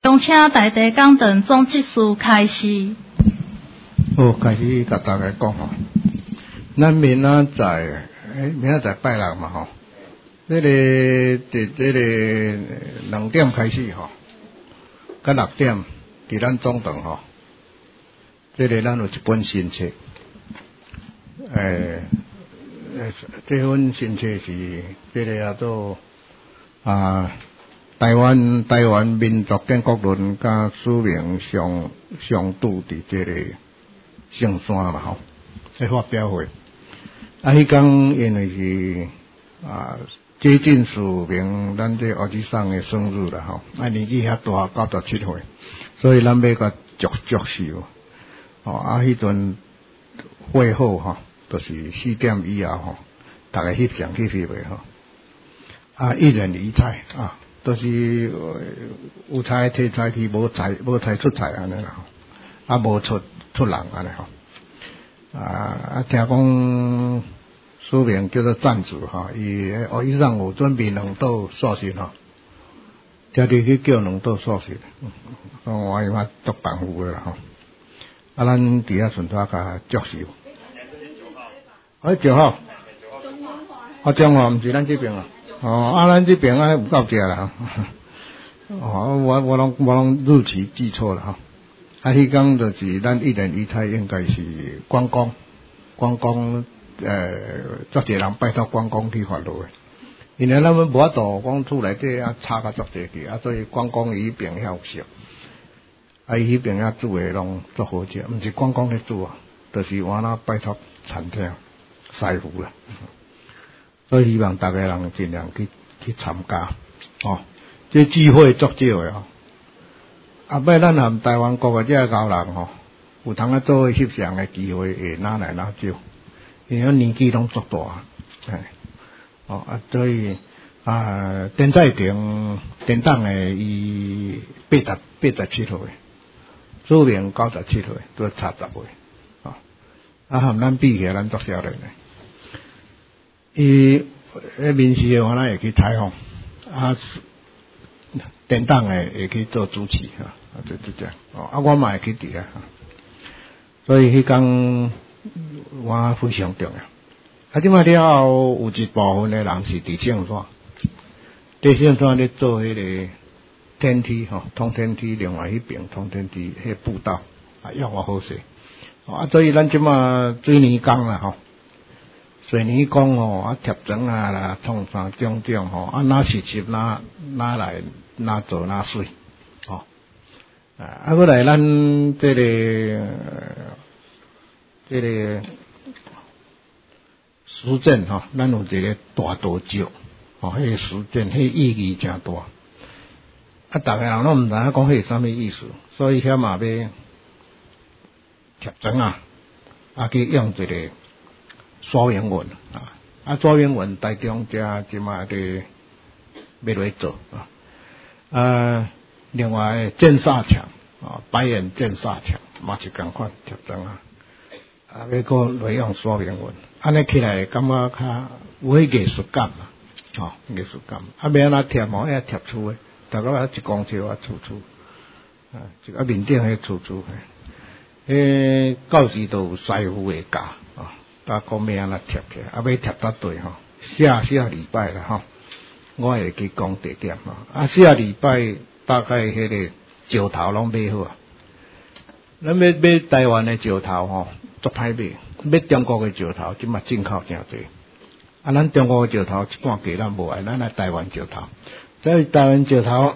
恭请大地讲堂总技师开始。 好，开始甲大家讲吼，咱明仔载拜六嘛吼，这个2点开始吼，到6点伫咱总堂吼，这个咱有一本新册，这本新册是这个叫做台湾民族建国论甲使命上拄伫这个圣山嘛吼，在发表会。迄天因为是接近署名咱这儿子生的生日啦吼，年纪遐大97岁，所以咱要甲祝寿。迄阵会后吼，就是4点以后吼，大家翕相翕袂吼，一人一菜都是有菜摕菜去，无菜出菜安尼啦，无出人安尼吼。听讲书名叫做赞助哈，伊上有准备2道素食哈，特地去叫2道素食，我伊嘛足功夫的啦吼。咱伫遐顺带甲祝寿。9号，中华毋是咱这边啊。咱这边有够食啦。我拢日期记错了哈。迄天就是咱一人一菜，应该是关公，足侪人拜托关公去发落的。因为咱们无法度讲厝内底插甲足侪去，所以关公伊迄边遐有熟，伊迄边遐煮的拢足好食，毋是关公咧煮就是我那拜托餐厅师傅啦。所以希望大家人尽量去参加这聚会足少的摆咱含台湾各个这高人有通做伙翕相的机会会哪来哪少，因为年纪拢足大所以电载亭电档的伊87岁，主名97岁，都差10岁含咱比起来，咱足少年的。伊面试的话，咱会去采访电档的会去做主持就这样我嘛会去伫遐所以迄天我非常重要。即摆了后有一部分的人是伫圣山，伫圣山咧做迄个天梯通天梯，另外迄边通天梯迄步道要我好势所以咱即摆水泥工啦水泥工贴砖啦，创啥种哪实习哪来哪做哪水过来咱这个实践咱有一个大道石迄个实践迄意义真大大家人拢毋知影讲迄是啥物意思，所以遐嘛要贴砖去用一个刷圆纹刷圆纹台中遮即马伫要来做另外剑煞墙白眼剑煞墙嘛是共款贴砖要搁来用刷圆纹，安尼起来感觉较有迄艺术感艺术感要安怎贴要贴厝的，大概1公尺厝一面顶迄厝到时都有师傅会教甲讲要安怎贴起来，要贴到对下礼拜啦我会去讲地点下礼拜大概迄个石头拢买好咱要买台湾的石头足歹买，买中国的石头即嘛进口诚侪咱中国的石头一半价咱无爱，咱来台湾石头，所以台湾石头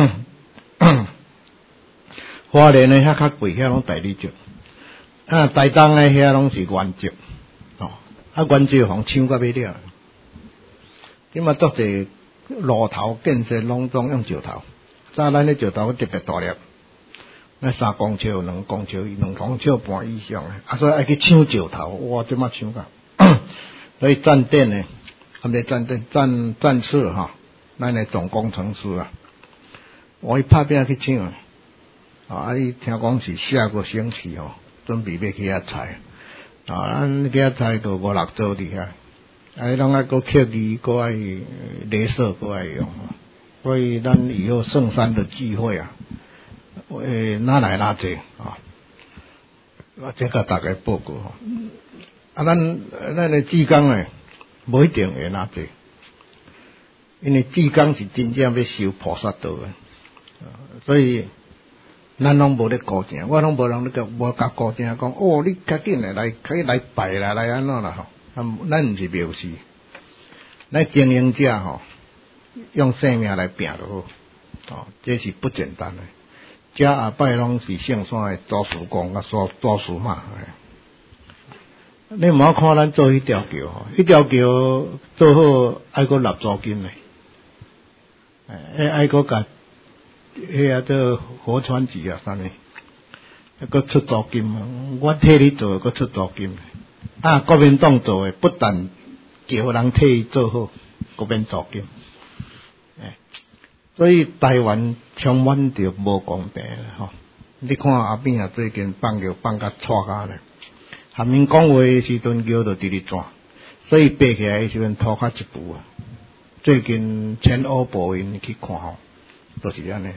花莲的遐较贵，遐拢代理石台东的遐拢是原石原石互抢甲要了，即嘛足侪路头建设拢总用石头，早咱的石头特别大粒，那3公尺2公尺2公尺半以上所以爱去抢石头，哇即嘛抢甲所以站店呢站次咱的总工程师我拍拼去抢伊听讲是下个星期准备要去遐采咱去遐采都5-6组伫遐拢爱搁刻字，搁爱镭射，搁爱用所以咱以后圣山的聚会哪来哪济啊？我这甲大家报告吼。咱的志工诶，无一定会哪济，因为志工是真正要修菩萨道诶，所以咱拢无咧高正，我拢无人咧甲无甲高正讲，哦，你赶紧来可以来拜啦，来安怎啦吼？咱毋是庙事，咱经营者吼，用性命来拼就好，哦，这是不简单诶。遮下摆拢是圣山诶祖师公甲祖师嘛。你毋好看咱做迄条桥吼，迄条桥做好爱阁纳租金诶，爱阁甲迄个做河川局啊啥物，还阁出租金，我替你做阁出租金，啊，国民党做诶不但叫人替伊做好，阁免租金，所以台湾充满着无公平吼。你看阿扁啊，最近放桥放甲错甲咧。含因讲话的时阵叫就直直转，所以爬起来的时阵拖较一步啊。最近前欧部因去看吼，都是安尼。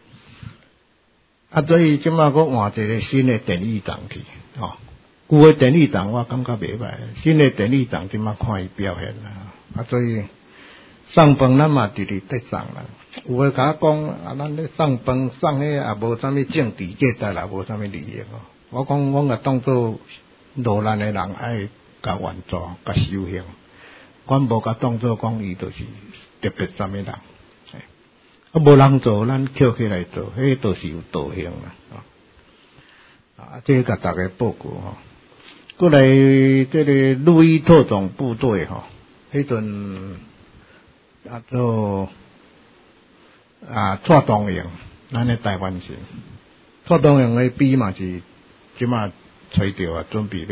啊，所以即马佫换一个新的电力站去，吼。旧的电力站我感觉袂歹，新的电力站即马看伊表现啦。啊，所以送饭咱嘛直直得送啦。有诶甲我讲啊，咱咧送饭送迄也无啥物政治价值啦，无啥物利益哦。我讲我甲当做落难诶人爱甲援助、甲修行，阮无甲当作讲伊就是特别啥物人，啊无人做，咱捡起来做，迄都是有道行啦，啊，这甲大家报告吼。过来这个路易特种部队吼，迄阵啊做蔡东营，咱诶台湾省，蔡东营诶比嘛是即马。吹着啊，准备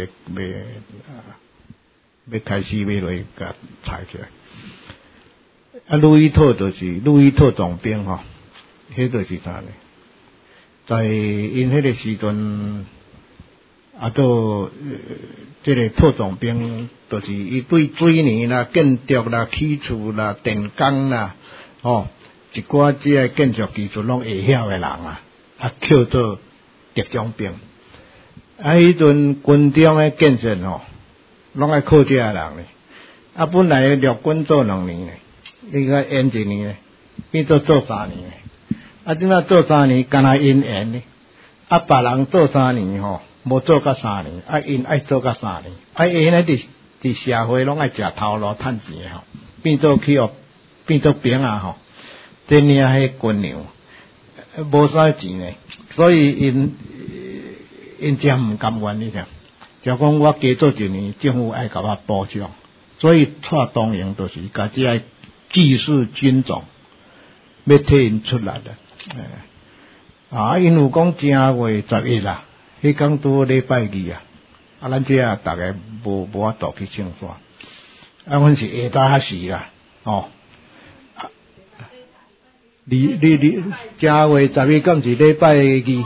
要开始要落甲采起来。啊，路易特就是路易特总兵吼，迄就是啥呢？在因迄个时阵，啊，都这个特种兵，就是伊对水泥啦、建筑啦、起厝啦、电工啦，吼，一寡即个建筑技术拢会晓诶人啊，叫做特种兵。啊，迄阵军中诶建设吼，拢爱靠这人咧。啊，本来陆军做2年咧，你个延1年咧，变做3年咧。啊，即摆做3年，干那因延咧。啊，别人做3年吼，无做到3年，啊，因爱做到3年。啊，因咧伫社会拢爱食头路趁钱吼，变做去哦，变做兵啊吼，这领迄军粮，无啥钱咧，所以因真唔甘愿，你听，就讲我加做1年，政府爱甲我保障，所以蔡东营就是甲这个技术军种要替因出来的，啊，因有讲正月11啦，迄天拄礼拜2啊，啊，咱这啊大家无法度去庆祝，啊，阮是下早时啦，哦，你正月11敢是礼拜2？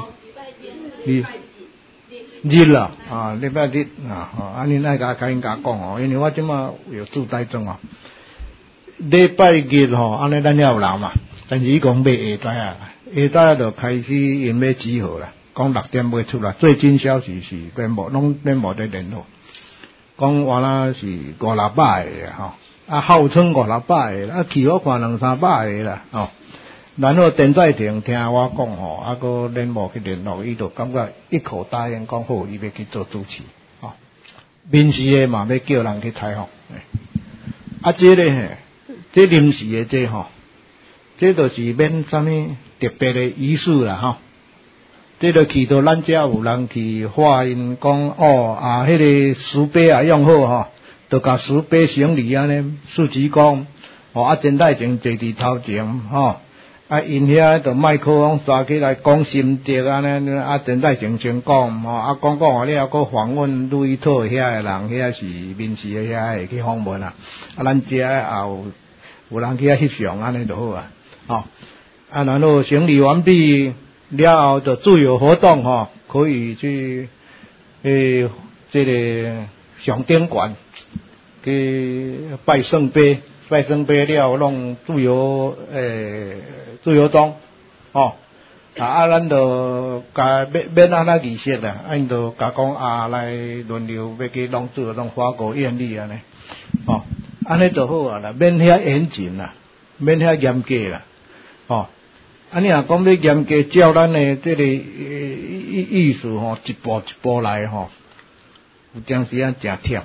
日啦，啊，礼拜日啊，安尼爱甲因讲哦，因为我即马有住台中啊，礼拜日吼，安尼咱也有人嘛，但是伊讲要下早就开始因要集合啦，讲6点要出来，最近消息是免无在联络，讲原来是500-600个吼，啊，号称500-600个，啊，去我看200-300个啦，吼。然后电载亭听我讲吼，啊个联络去联络，伊就感觉一口答应讲好，伊要去做主持，吼。临时的嘛要叫人去采访，啊，这个嘿，这临时的这吼，这就是免啥物特别的仪式啦，吼。这就去到咱遮有人去发因讲哦啊，迄个石碑啊用好吼，就甲石碑行礼安尼，书记讲，哦啊，电载亭坐伫头前吼。啊，因遐就麦克风抓起来讲心得安尼，啊，电载亭先讲，吼，啊，讲完了搁访问路易特遐个人，遐是民事的遐会去访问啊，啊，咱遮也有人去遐翕相安尼就好啊，吼，啊，然后整理完毕了后就自由活动吼，可以去这个上顶馆去拜圣杯。拜圣杯了，弄自由庄，哦， 咱就甲免安那仪式啦，因就甲讲来轮流要去弄做种花果艳丽安尼，安尼就好啊啦，免遐严谨啦，免遐严格啦，你若讲要严格照咱的这个意思一步一步来有当时啊真忝，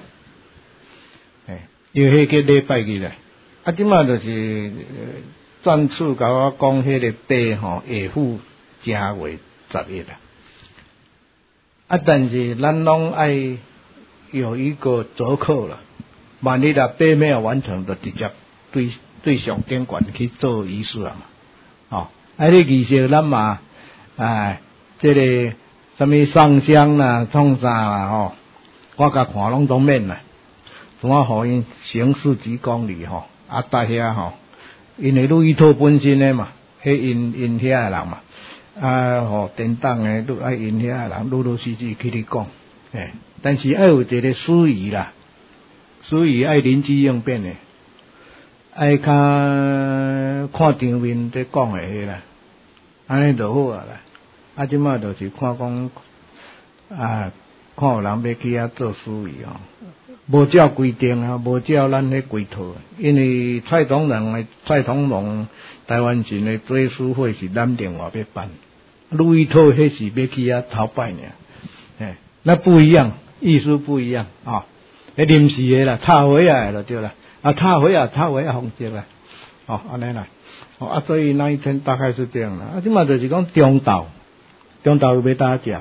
因为迄个礼拜日咧，即马就是战处甲我讲迄个碑下晡正月11啦，但是咱拢爱有一个折扣啦，万一碑没有完成，就直接对上监管去做仪式啊嘛，这仪式咱嘛，这个什么上香啦、创啥啦我甲看拢都免啦，我互因行事鞠躬礼大遐因为路易托本身的嘛，迄因遐的人嘛，典当的都爱因遐的人，陆续去你讲，但是爱有一个司仪啦，司仪爱临机应变的。爱较看场面在讲的迄啦，安尼就好啊啦。即马就是看讲看有人要去遐做司仪无照规定无照咱迄规套。因为蔡同龙台湾省的做书会是咱另外要办，路易托迄是要去遐头摆尔，那不一样，意思不一样临时的啦，插会啊就对啦。插会方式啦，安尼啦，所以那一天大概是这样啦。即马就是讲中昼有要打架，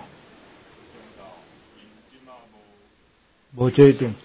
无确定。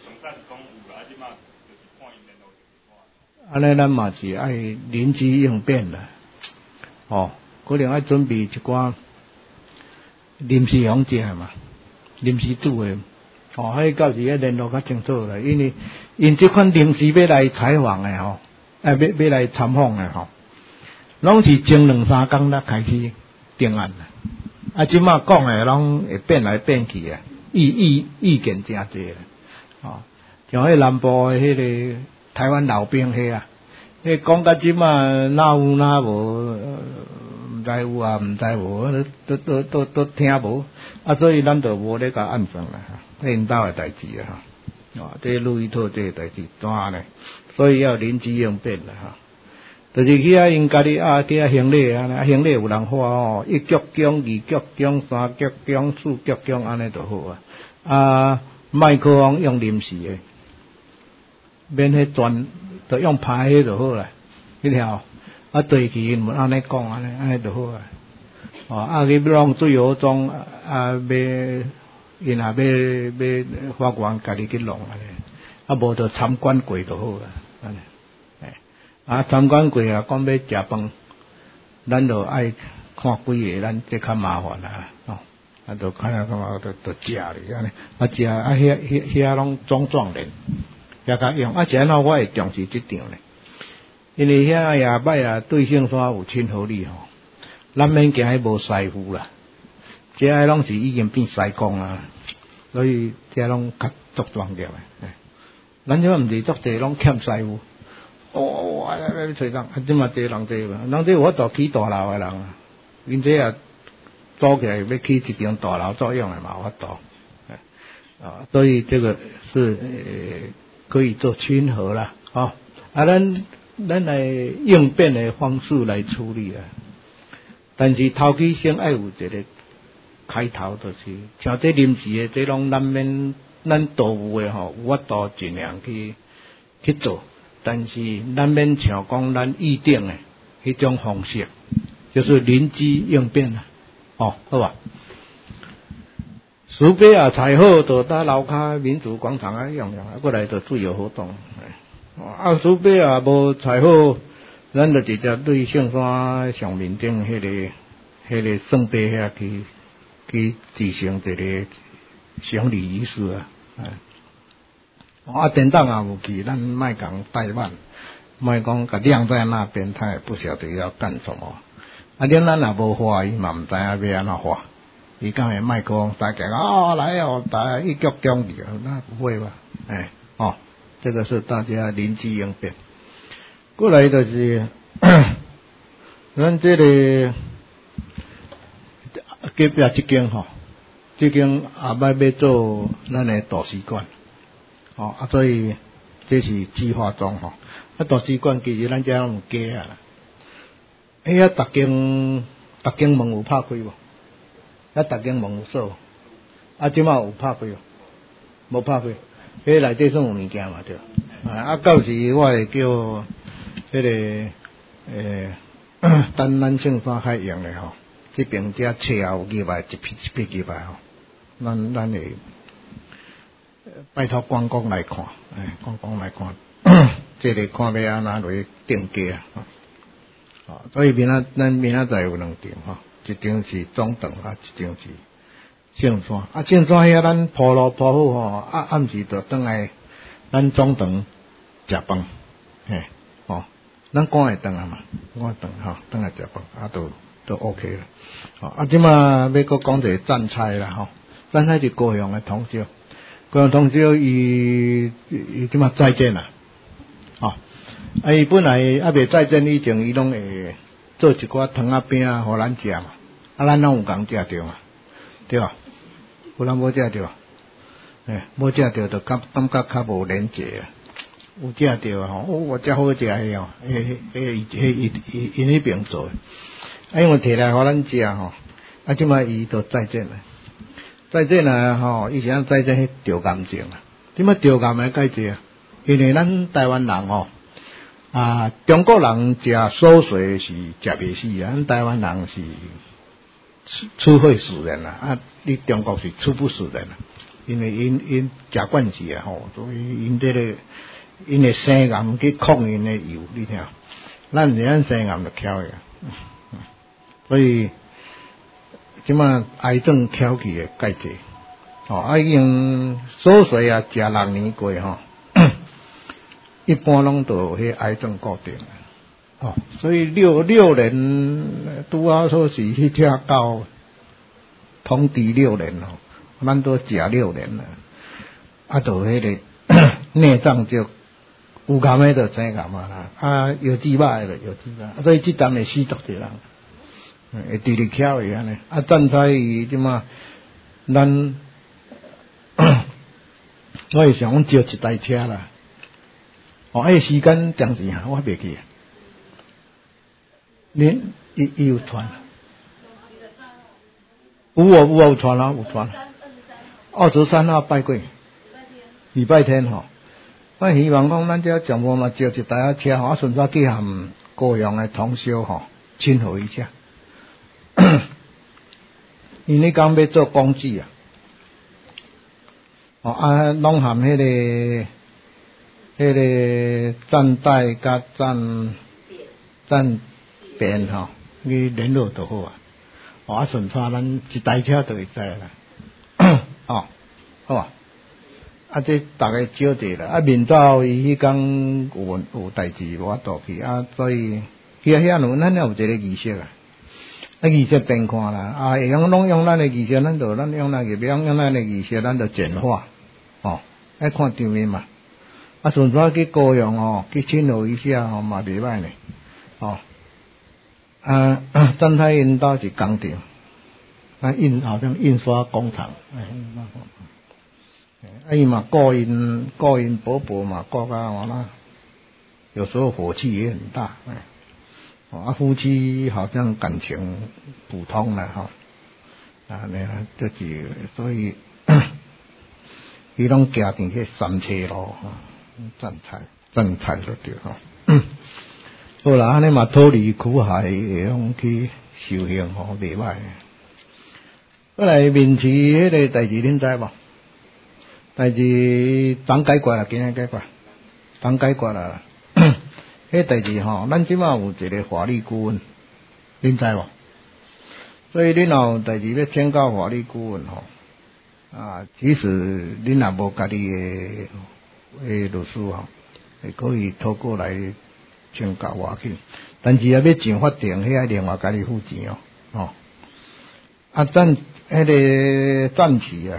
安尼咱嘛是爱临机应变啦，可能爱准备一寡临时方式嘛，临时拄的。迄到时要联络较清楚啦，因为因这款临时要来采访的要来参访的拢是前2-3天才开始定案啦。即马讲的拢会变来变去啊，意见真侪啦。像迄南部的迄个台湾老兵迄讲到即马哪有哪无，毋知有啊，毋知无，都听无，所以咱就无咧甲按算啦。因兜的代志这路易托这个代志怎呢？所以要临机应变啦就是去因家己去行礼行礼有人发1鞠躬、2鞠躬、3鞠躬、4鞠躬安尼就好麦克风用临时的，免迄专就用拍迄就好啦，迄条对起因安尼讲安尼就好去弄水河中因若要法官家己去弄无就参观过就好啦，参观过讲要食饭，咱就爱看几个，咱这较麻烦啦，就看下就食咧安尼，食遐拢壮练，遐较用食我会重视这场咧，因为遐夜摆对象山有亲和力咱免惊迄无师傅啦。这拢是已经变西工啊，所以这拢较足专业的。咱这毋是足济拢欠师傅，要找人，即嘛这人这有法度起大楼的人因这也组起来要起一张大楼作用的嘛，有法度。所以这个是可以做亲和啦，咱来应变的方式来处理但是头起先爱有一个。开头就是像这临时的，这拢咱道务的有法度尽量去做，但是咱免像讲咱预定的迄种方式，就是临机应变好吧？苏北采好就到楼骹民主广场用，过来就自由活动。苏北无采好，咱就直接对象山上面顶迄个圣碑遐去执行一个行礼仪式典当有去，咱莫讲怠慢，莫讲甲晾在那边，他也不晓得要干什么。咱若无画，伊嘛毋知影要安怎画。伊讲会麦克风打开来大家一鞠躬礼，那不会吧？这个是大家临机应变。过来就是咱这个隔壁这间吼，这间后摆要做咱的导师馆，所以这是计划中吼。导师馆其实咱遮有加啊，逐间门有拍开无？逐间门有锁，即马有拍开无？无拍开，内底算有物件嘛对。到时我会叫等咱圣山开用的吼，这边遮车有入来一批入来吼，咱会拜托观光来看，观光来看，这个看要安怎来定价啊？所以咱明仔载有两场吼，一场是中等一场是圣山。圣山遐咱铺路铺好吼，暗时就转来咱中等食饭，咱赶会转啊嘛，转来食饭，都 OK 了。即马要搁讲一个赞菜啦吼，赞菜是高雄的同烧，高雄同烧伊即马再见啦，伊本来未再见以前，伊拢会做一寡汤仔饼互咱食嘛，咱拢有共食着嘛，对吧？有人无食着，无食着就感觉较无连结啊。有食着吼，我真好食迄哦，因迄边做，因为摕来互咱食吼，即摆伊都再见了，再见了吼，以前再见迄钓感情啊，即摆钓感的介济啊，因为咱台湾人吼，中国人食馊水是食袂死啊，咱台湾人是吃会死人啊，你中国是吃不死人啊，因为因食惯势啊吼，所以因因的生癌去控因的油，你听，咱生癌就翘去，所以即马癌症翘起的介济，已经所岁啊，食6年过吼，一般拢都有迄癌症固定，所以6年拄好说是迄只狗通治6年吼，咱都食6年了，就迄个内脏就。有癌的就生癌啦，有治歹的就有治歹，所以即阵会死足侪人，会直直翘去安尼。赞菜伊即马，咱我会想招一台车啦，时间长时啊，我袂记啊。伊有传，有传啦，有传。23号拜过，礼拜天吼。我希望讲咱遮上午嘛招一台车吼，顺便去含高雄的同烧吼，亲和一下。因迄讲要做公祭啊，拢含迄个站带甲站边吼，去联络就好啊。顺便咱一台车就会使啦。好啊。这大概少者啦，明早伊迄工有代志无法度去所以遐咱有一个仪式仪式变看啦，会拢用咱的仪式，咱用咱个，别用咱的仪式，咱就简化，爱看场面嘛，顺便去高雄去亲和一下嘛袂歹呢，赞太因兜是工厂，好像印刷工厂，伊嘛顾因伯伯嘛顾甲完啦，有时候火气也很大，夫妻好像感情普通了就是所以伊拢家庭去三车路赞菜就对好啦，安尼嘛脱离苦海，会用去修行袂歹。后来面试迄个代志恁知无？代志当解决啦，今日解决，当解决啦。迄代志咱即马有一个法律顾问，恁知无？所以恁有代志要请教法律顾问其实恁也无家己的律师会可以透过来请教我去，但是要上法庭，迄另外家己付钱迄个暂时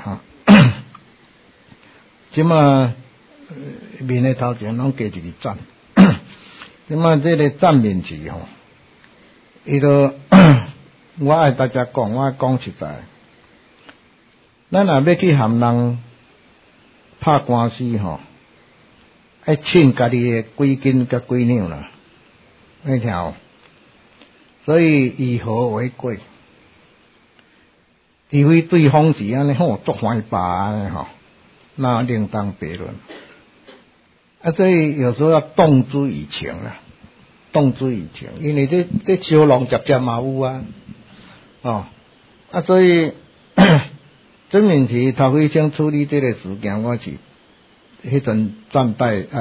即马面的头前拢加一个赞，即马这个赞面试伊都我爱大家讲，我讲实在，咱若要去含人拍官司吼，爱称家己的几斤甲几两啦，你听有？所以以和为贵，除非对方是安尼吼作坏吧安尼吼，那另当别论。所以有时候要动之以情啦，动之以情，因为这烧龙接接嘛有啊，所以曾明奇头一先处理这个事件，我是迄阵站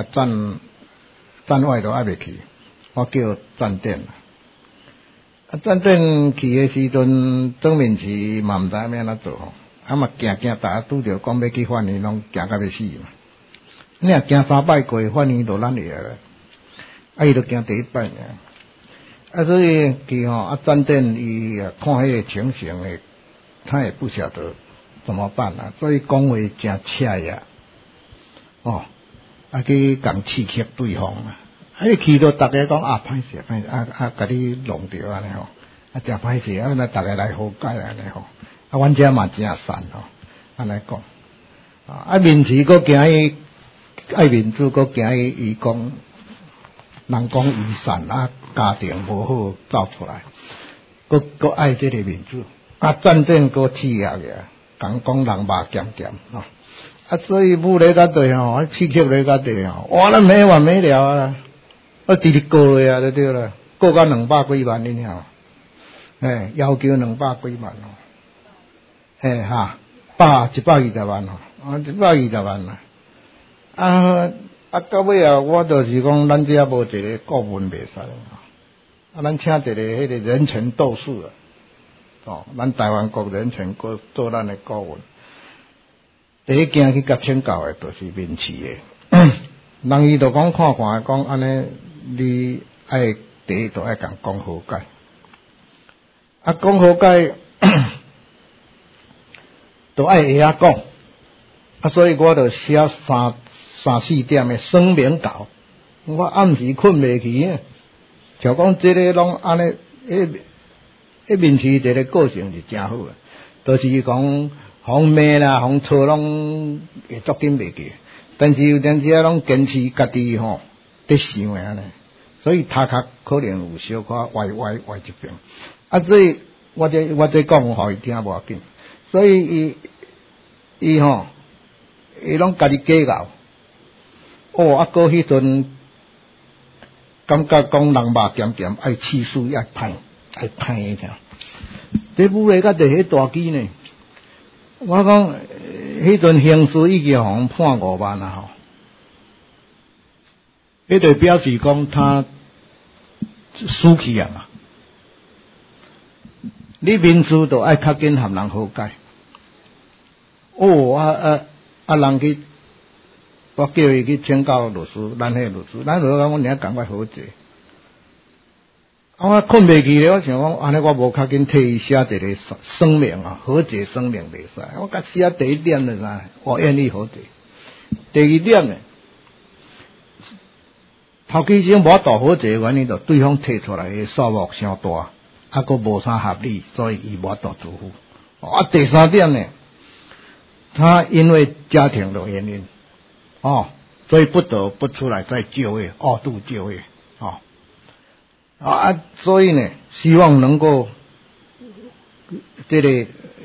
外都还未去，我叫站店啦。站店去的时阵，曾明奇嘛毋知要安怎做吼，嘛行，大家拄着讲要去法院，拢行到要死嘛。你若行3摆过，法院就咱会了，伊就行第一摆尔。所以去吼，站店伊看迄个情形诶，他也不晓得怎么办啊，所以讲话真恰呀，去讲刺激对方啊。你去到大家讲歹势，甲你弄着安尼吼，真歹势，那大家来和解安尼吼，阮遮嘛真善吼，安尼讲，面试佫惊伊。爱民主佫惊伊讲，人讲伊善家庭无好走出来，佫爱这个民主，战争佫刺激个，讲人肉咸咸所以武咧到底吼，刺激咧到底吼，哇，咱没完没了啊！我直直告落啊，就对啦，告到200几万，你听，要求200几万120万120万到尾我就是讲，咱这无一个顾问袂使咱请一个迄个人权斗士咱台湾国人权做咱的顾问。第一件去甲请教的，就是民事的。人伊就讲看讲安尼，你爱第一就爱讲和解，讲和解就爱会讲，所以我就写3、4点的声明稿，我暗时困袂去，就讲这个拢安尼，面试一个个性是真好的，就是讲红骂啦、红错拢会捉紧袂记，但是有阵时拢坚持家己吼在想安尼，所以头壳可能有小可歪一边，所以我这讲互伊听无要紧，所以伊吼伊拢家己计较。过迄阵感觉讲人肉咸咸，爱试水爱歹一条。这武个甲第迄大机呢，我讲迄阵刑事已经互判5万啊迄就表示讲他输去啊嘛。你民事就爱较紧和人和解。人去。我叫伊去请教律师，咱律师讲我领赶快和解。我困袂去咧，我想讲安尼我无较紧替伊写一个声明和解声明袂使。我甲写第一点就是啥，我愿意和解。第二点呢，头期先无法度和解的原因，就对方提出来的数目伤大，佫无啥合理，所以伊无法度支付。第三点呢，他因为家庭的原因。所以不得不出来再就业，2度就业，所以呢，希望能够这个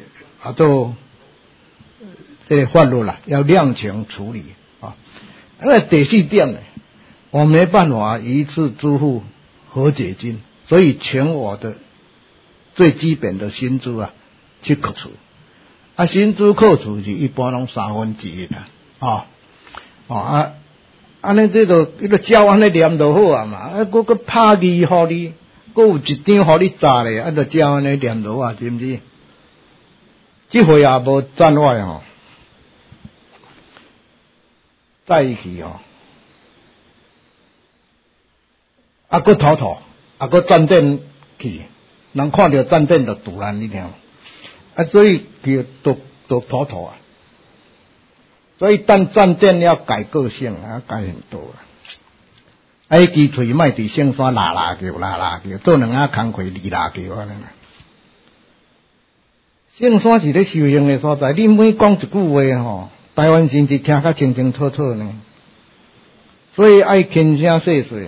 这个法律啦，要量刑处理第4点呢，我没办法一次支付和解金，所以请我的最基本的薪资去扣除，薪资扣除是一般拢1/3啦，安尼这就照安尼念就好啊嘛，佫拍字互你，佫有一张互你炸咧，就照安尼念就好啊，知毋知？这回也无站外再去佫讨，佫站店去，人看到站店就突然你听，所以就讨啊。所以当站店要改个性改很多支喙莫伫姓山拉叫，做2下工课2拉叫安尼。 圣山是咧修行的所在，你每讲一句话吼，台湾甚至听较清清楚楚呢。所以爱轻声细细。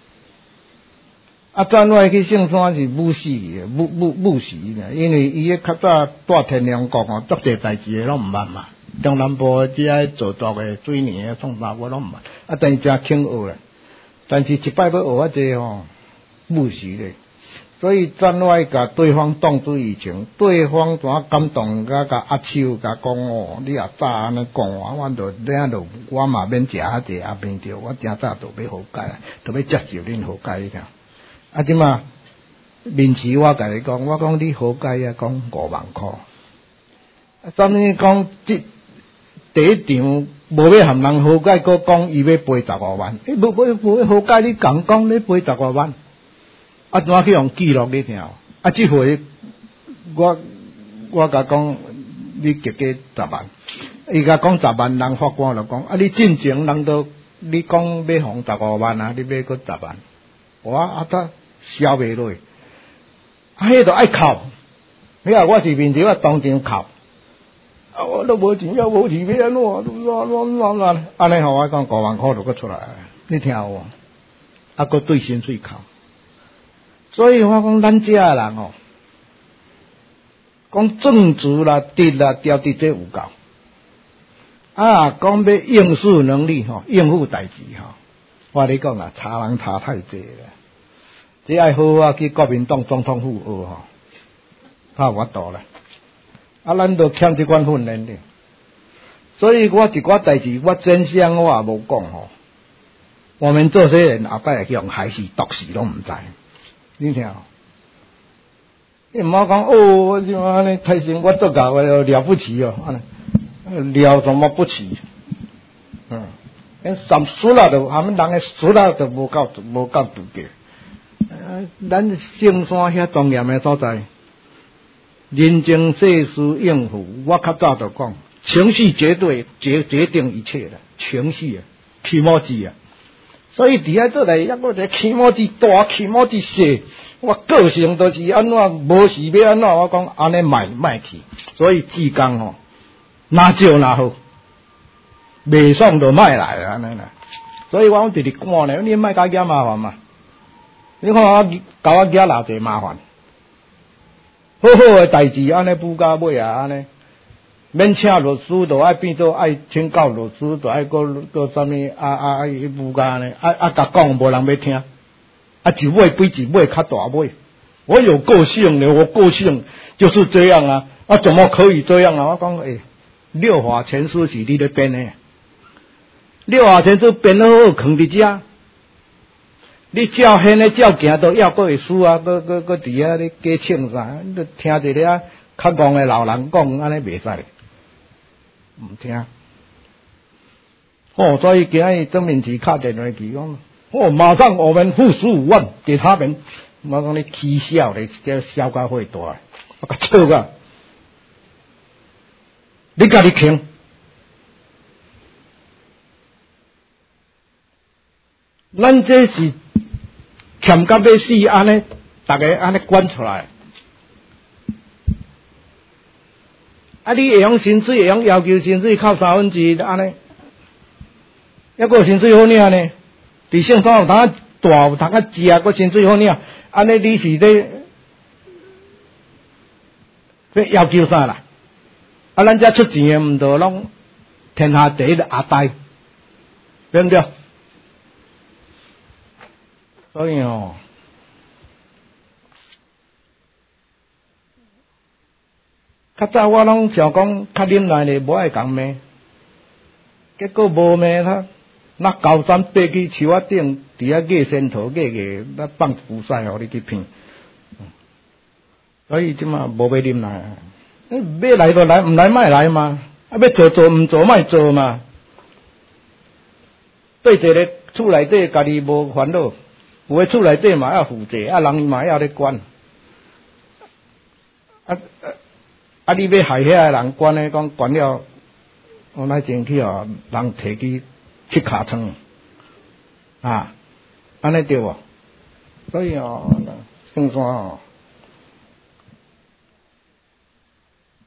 转来去圣山是武士的，武士呢，因为伊个较早带天龙国吼，足侪代志拢毋捌嘛。中南部只爱做大个水泥创啥我拢毋捌，但是真肯学咧。但是一摆要学济吼，武士咧。所以转来甲对方动之以情，对方怎感动甲握手甲讲哦，你也早安尼讲我就领着我嘛免食遐济阿边着，我真早就要好解，就要接受恁好解个。即嘛面试我甲你讲，我讲你好解啊，讲5万块。怎么讲？第一场无要含人好解，佫讲伊要赔15万，无好解，你讲你赔15万。怎去用记录你听？这回我甲讲，你加10万，伊甲讲10万，人法官就讲，你进前人都你讲要还15万啊，你要佫10万，我他消袂落，迄就爱哭，你看我是面前我当场哭，我都无钱，要无钱要安怎？安尼互我讲5万块就佫出来，你听有无？佫对薪水哭。所以我讲咱遮个人讲政治啦、德啦、调治这有够，讲要应付能力应付代志我你讲差人差太济了。这爱好好去国民党总统府学较有法度啦。咱都欠这款训练的，所以我一寡代志我真相我也无讲我们做些人后摆会用害死、毒死拢毋知。你听，你唔好讲我就安尼太神，我做搞了不起安尼了什么不起？三输了都，他们人个输了都无够资格。咱圣山遐庄严的所在，人情世事应付，我较早就讲，情绪绝对决定一切的，情绪起毛子所以伫遐做来，我一个起毛子大，起毛子小，我个性都是安怎，无事要安怎，我讲安尼卖去。所以志工哪少哪好，袂爽就卖来安尼啦。所以我直直赶咧，你卖甲惹麻烦嘛？你看我搞我惹偌济麻烦，好好的代志安尼补到尾安尼。免请律师，就爱变做爱请教律师，就爱个啥物武家呢？甲讲无人要听，一尾比一尾较大尾。我有个性的，我个性就是这样怎么可以这样我讲六法全书是你咧编的，六法全书编好好藏伫遮，你照现的照行都要过会输个伫遐咧加唱啥？你著听一个较戆的老人讲，安尼袂使。唔听，所以今日正面去敲电话去讲，马上我们付15万给他们，我讲你起笑咧，这笑甲会大，我甲笑个，你家己听，咱这是欠甲要死安尼，大家安尼管出来。你会用薪水，会用要求薪水扣1/3安尼，还佫薪水好领呢？伫圣山有通大有通食，佫薪水好领，安尼你是咧要求啥啦？咱遮出钱的毋着拢天下第一阿呆，对不对？所以较早我拢想讲，较忍耐咧，无爱讲骂，结果无骂他，那高山爬去树仔顶，伫遐野仙桃野，那放浮屎互你去骗。所以即嘛无要忍耐，要来就来，毋来莫来嘛。要做毋做莫做嘛。对一个厝内底家己无烦恼，有诶厝内底嘛要负责，人嘛要咧管。你要害遐个人管咧，讲管了，我那前去人摕去切尻川，安尼对无？所以圣山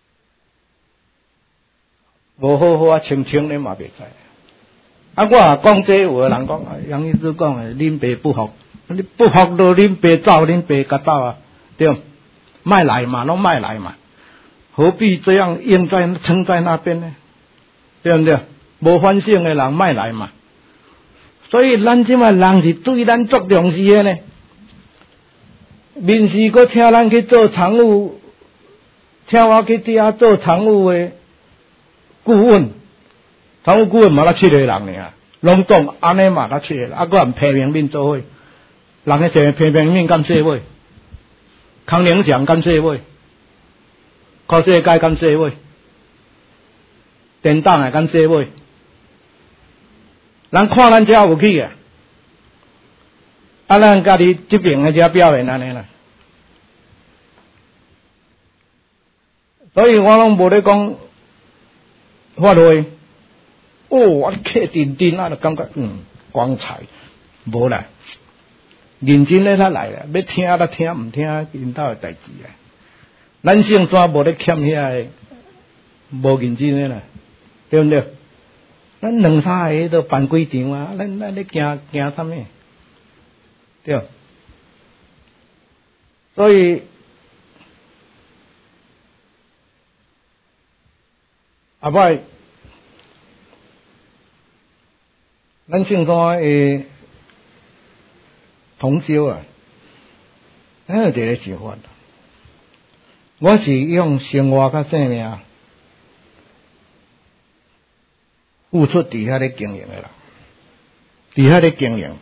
无好好清清的嘛袂知。我也讲这有的人讲，杨医师讲的，恁爸不服，你不服就恁爸走，恁爸甲走啊，对，卖来嘛，拢卖来嘛，何必这样硬在撑在那边呢？对不对？无反省的人卖来嘛。所以咱即摆人是对咱足重视的呢。面试搁请咱去做常务，请我去底下做常务的顾问，常务顾问嘛才7个人尔，拢总安尼嘛才7个人，啊，搁含批评面做伙，人个一个批评面敢说话，康宁祥敢说话，考世界敢说话，电党也敢说话，人看咱遮有气啊！啊，咱家己这边的遮表现安尼啦，所以我拢无咧讲发话。我客定定啊，就感觉光彩，无啦，认真咧才来啦，要听就听，唔听因兜的代志啊。咱姓山无咧欠遐个，无认真的啦，对不对？咱2-3个都办几场啊，咱咧惊啥物？对，所以后摆咱姓山的同修啊，咱有一个想法，我是用生活甲生命付出伫遐咧经营的啦，伫遐咧经营。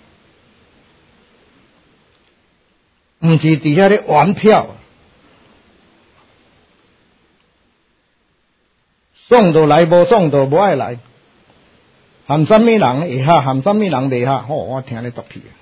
毋是伫遐咧玩票，爽就来，无爽就无爱来。含什么人会合，含什么人袂合，我听咧毒气啊！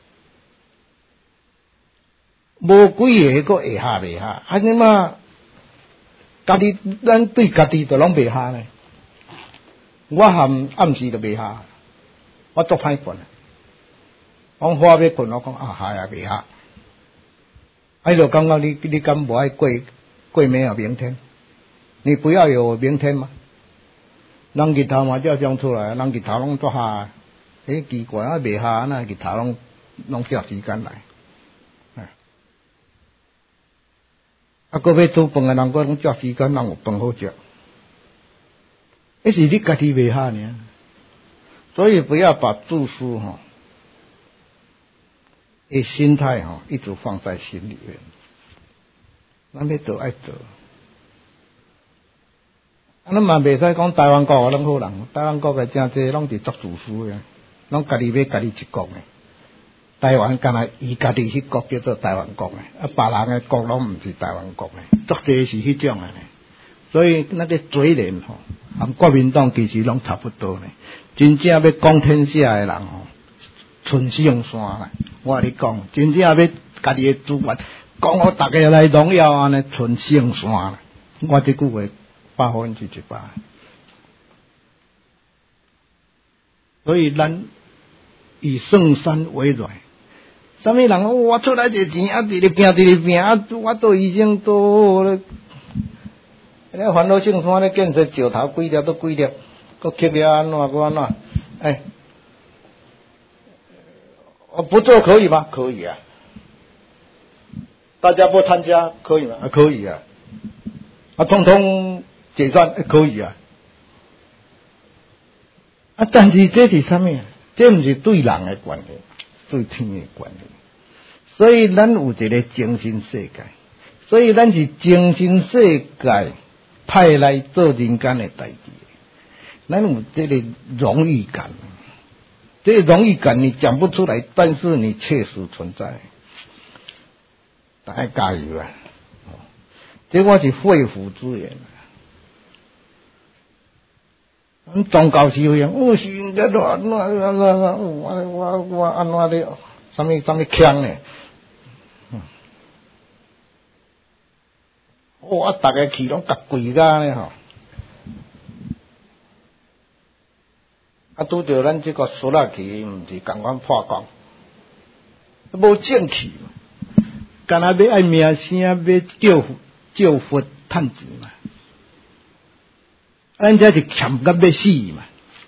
无几个会合袂合，安尼嘛，家己咱对家己就拢袂合呢。我含暗时就袂合，我足歹困。我花要困，我讲合也袂合。就感觉你敢无爱过没有明天？你不要有明天嘛？人日头嘛照相出来，人日头拢做下，奇怪啊，袂下那日头拢照时间来。搁要煮饭的人，搁拢照时间，人有饭好食。那是你家己袂下呢，所以不要把著书心态一直放在心里面，咱要做爱做，咱嘛袂使讲台湾国拢好人，台湾国的真济拢是作自私的，拢家己要家己一国的。台湾敢若伊家己迄国叫做台湾国的，别人的国拢毋是台湾国的，作济是迄种的呢。所以那个嘴脸和国民党其实拢差不多呢。真正要讲天下的人存姓山啦，我甲你讲，真正要家己的资源讲互大家来荣耀安尼，存姓山啦。我这句话100%。所以咱以圣山为软。什么人我出来这钱直咧拼，我做医生做咧，烦恼圣山咧建设石头几粒，搁刻了安怎？我不做可以吗？可以啊。大家不参加可以吗？可以啊。通通解散可以啊。但是这是什么？这不是对人的关系，对天的关系。所以咱有一个精神世界，所以咱是精神世界派来做人间的代志。咱有这个荣誉感。这个荣誉感你讲不出来，但是你确实存在。大家加油啊！这我是肺腑之言。宗教是会我是应该我安怎咧？什么腔呢？大家去拢甲跪甲呢拄着咱这个苏拉奇，毋是共款破讲，无正气，干那要爱名声，要叫佛趁钱嘛。 咱这是欠到要死嘛。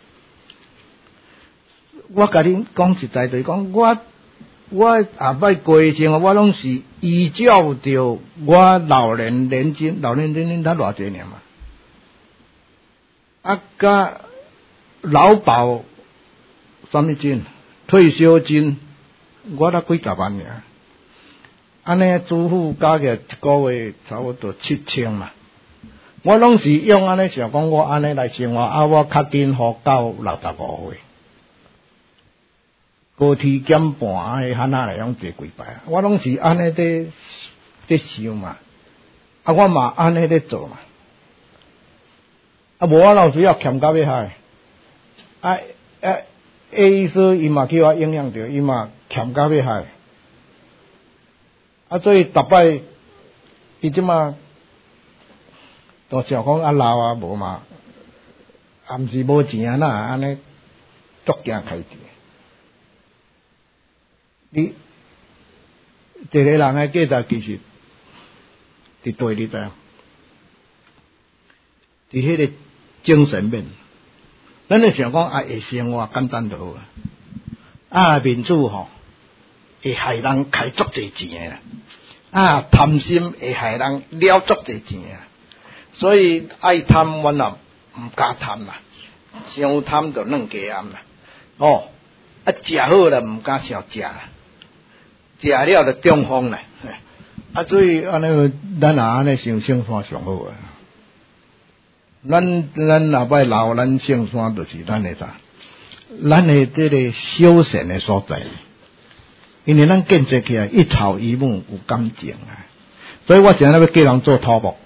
我甲恁讲实在就是讲，我下摆过生活，我拢是依照着我老年金恁才偌济年嘛，甲劳保什么金、退休金，我才几十万尔，安尼主妇加起来一个月差不多7000嘛。我拢是用安尼想讲，我安尼来生活，我较紧好到65岁。高铁减半，迄汉仔来用坐几摆，我拢是安尼在想嘛，我嘛安尼在做嘛，无我老主要欠到要害，医生伊嘛叫我营养着，伊嘛欠到要害，所以逐摆伊即马都想讲老无嘛，毋是无钱呐，安尼足惊开钱。你一个人的价值其实伫对你知影，伫迄个精神面，咱咧想讲会生活简单就好啊。民主会害人开足侪钱啦，贪心会害人了足侪钱啦，所以爱贪我也毋敢贪啦，伤贪就软鸡暗啦。食好了毋敢伤食啦。食了就中风咧，所以安尼咱也安尼想圣山上好啊。咱下摆老，咱圣山就是咱的啥？咱的这个修神的所在，因为咱建设起来一草一木有感情啊。所以我现在要叫人做土木，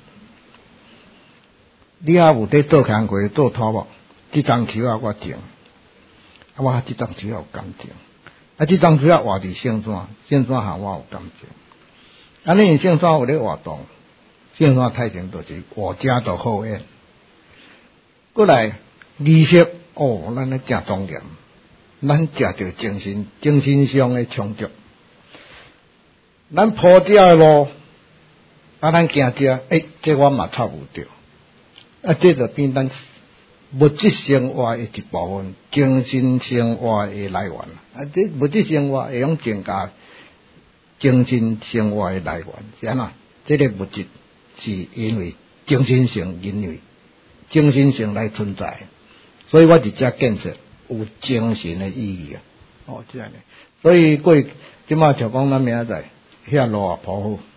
你也有在做工课做土木，这张树啊我种，我这张树有感情。这当主要活伫圣山和我有感情。安尼圣山有咧活动，圣山太平就是我家的后院。过来仪式咱咧正庄严，咱食着精神上的充足。咱铺遮的路，咱行遮，这我嘛插有着。这就变咱物质生活的一部分，精神生活的来源。这物质生活会用增加精神生活的来源，是安怎？这个物质是因为精神性，因为精神性来存在，所以我伫遮建设有精神的意义啊。这样的，所以即马就讲咱明仔载遐路也铺好，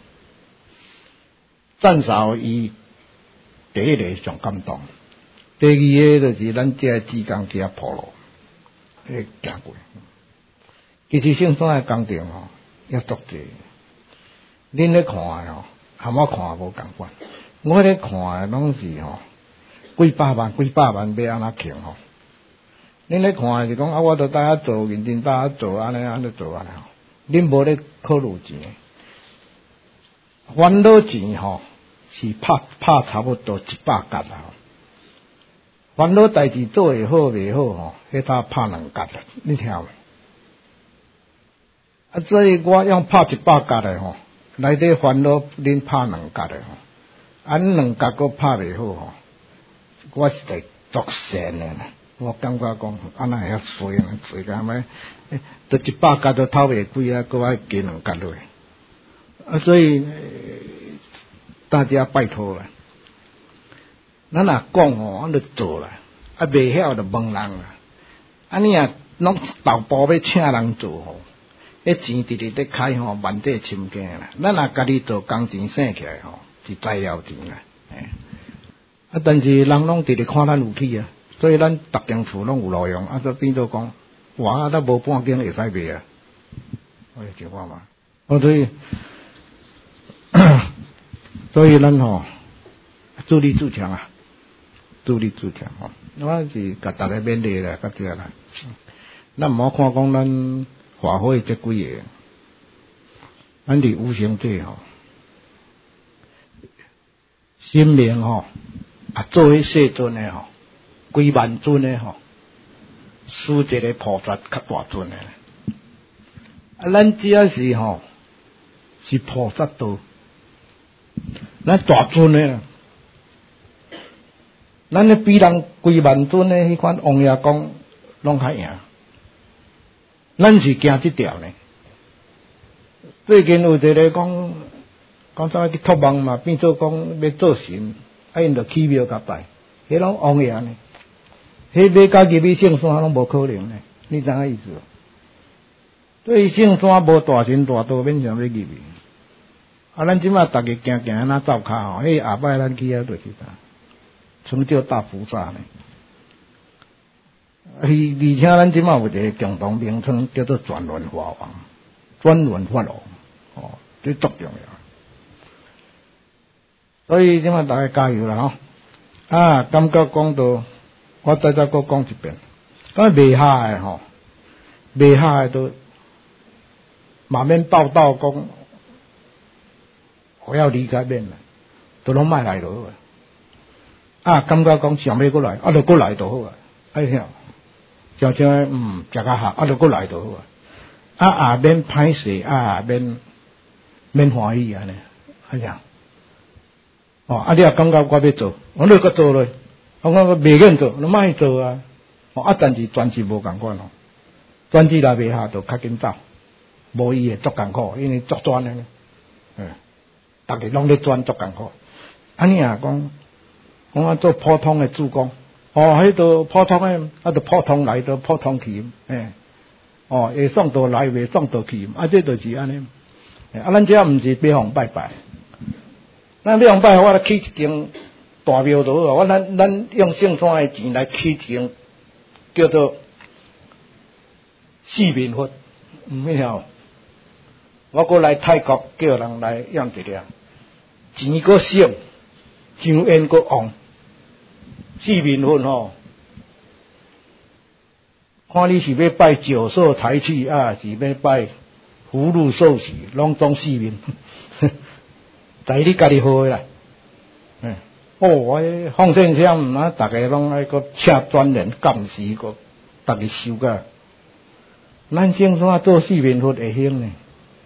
赞赏伊第一个上感动。第二个就是咱这志工去铺路，行过。其实圣山的工程也足济，恁咧看的和我看的无共款。我咧看的拢是几百万要安怎穷恁咧看的是讲我都大家做，认真大家做，安尼做安尼恁无咧考虑钱，烦恼钱是拍差不多100角啊。烦恼代志做会好袂好迄搭拍2角啦，你听无？所以我用拍100角的内底烦恼恁拍2角的2角佫拍袂好我是在作神的啦。我感觉讲安那遐衰啊，衰干咩？都100角都偷袂几佫爱加2角落。所以大家拜托了。咱若讲咱就做啦，袂晓就问人啦。安尼拢豆包要请人做迄钱直直咧开万底深耕啦。咱若家己做工钱省起来是材料钱啦。但是人拢直直看咱有去啊，所以咱逐间厝拢有路用，所以变做讲，哇，咱无半间会使卖啊。情况嘛，所以咱自立自强啊。自立自强我是甲大家勉励啦，甲这啦。咱毋好看讲咱华会这几个，咱伫有形界生命做迄世尊的几万尊的输一个菩萨较大尊的。咱只是菩萨道，咱大尊的。 咱咧比人规万吨的迄款王爷公拢较赢，咱是行这条呢。最近有一个讲啥去托梦嘛，变做讲要做神，因着起庙甲拜，迄拢王爷呢，迄要甲入去圣山拢无可能呢，你知影意思？所以圣山无大神大道，免想要入去。咱即马逐个行安那走骹吼，迄下摆咱去遐就是啥，成就大菩萨呢。而且咱即马有一个共同名称叫做转轮法王，转轮法王，这足重要。所以即马大家加油啦吼！感觉讲到，我再搁讲一遍，咁未下诶吼，未下诶都满面报道讲。我要离开免啦，都拢莫来就好啊！感觉讲想要过来，就过来就好啊！哎呀，像食较合，就过来就好啊！免歹势，免欢喜安尼，哎呀，你也感觉我要做，我就搁做咧，我袂愿做，你莫去做啊！但是专职无共款哦，专职来袂下就较紧走，无伊会足艰苦，因为足专诶呢，逐个拢咧转足艰苦，安尼啊讲，我做普通的主公，迄都普通的，就普通来就普通去，会送到来，袂送到去，这就是安尼。咱这毋是拜访拜拜，咱拜访拜拜，我来起一间大庙就好，咱用圣山的钱来起一间叫做四面佛，晓？我过来泰国叫人来用一粒，钱个少，香烟个旺，四面佛吼。看你是要拜九寿财气是要拜福禄寿喜，拢总四面，在你家己好啦。我放线箱逐个拢爱个请专人监视个，逐个收个。咱圣山做四面佛会兴呢？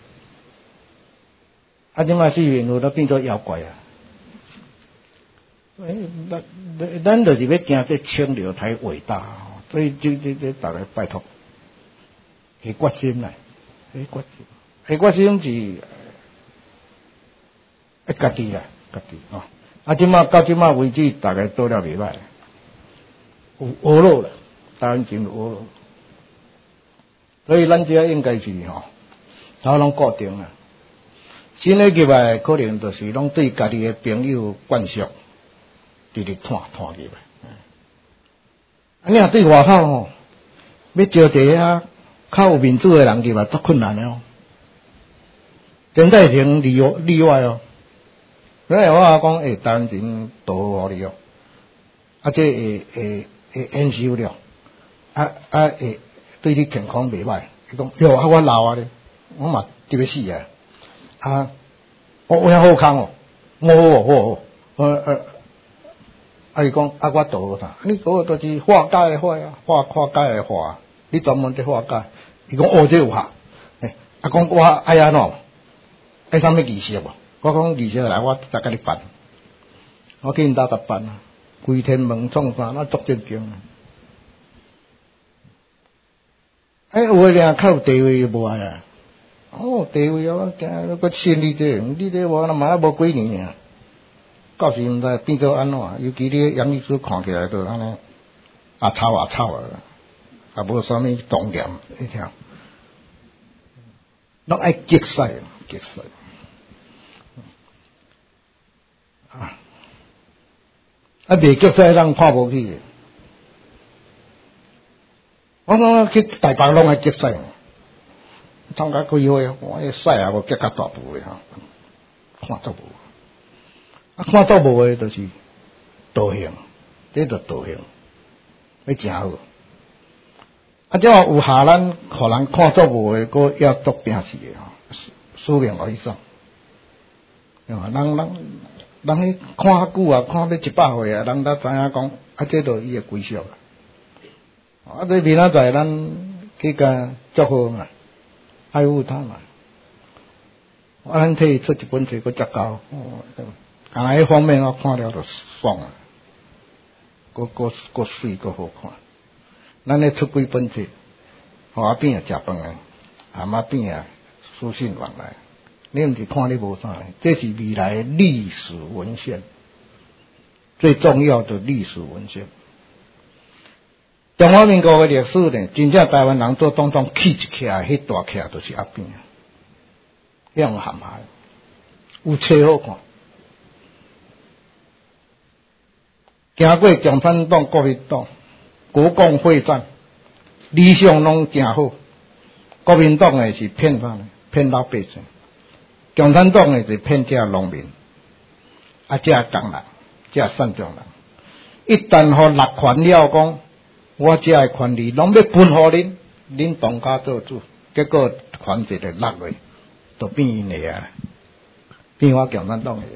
即摆四面佛都变做妖怪啊！咱就是要行这清流才伟大，所以这逐个拜托，下决心来，下决心是家己啦，家己即摆到即摆为止，逐个做了袂歹，有学路啦，台湾真有学路，所以咱这应该是头拢固定啊。新的入来可能就是拢对家己的朋友灌输，直直探入来。你若对外口要招一个较有面子的人入来，足困难的现在成例外哦。因为我讲台湾人多互你这会延寿了，会对你健康袂歹。伊讲哟，我老咧，我嘛特别死我有好康我伊讲我倒啥？你嗰个就是化解的化化解的化，你专门在化解。伊讲这有效。讲我爱安怎？爱啥物仪式无？我讲仪式来，我再甲你办。我去因兜甲办规天门创啥，那足正经。有诶人较有地位无爱啊。地位我惊个信你这我那嘛无几年尔，到时毋知变做安怎？尤其你杨秘书看起来都安尼臭无啥物庄严，你听，拢爱激使袂激使人看无起的。我讲去台北拢爱激使。参加开会，我屎也无结较大部的看足无，看足无的就是道行，这就道行，要真好。即话有下咱，互人看足无的，佫要做病死的书面可以送。人迄看较久啊，看要100岁啊，人才知影讲这就伊的归宿啦。这明仔载咱去甲祝福嘛。爱护他嘛，咱替伊出一本书，佫足够。迄方面我看了就爽啊！ 搁水搁好看。咱咧出几本册，互阿扁食饭诶，阿妈扁啊书信往来，你毋是看你无啥呢？这是未来的历史文献，最重要的历史文献。中华民国的历史呢，真正台湾人做总统起一起来，迄大起来就是阿扁，迄样含下，有册好看。经过共产党、国民党、国共会战，理想拢真好。国民党诶是骗啥呢？骗老百姓；共产党诶是骗这农民，这工人，这善良人。一旦互落权了，讲我这诶权利拢要分互恁，恁当家做主，结果权势就落落，就变因诶啊，变我共产党诶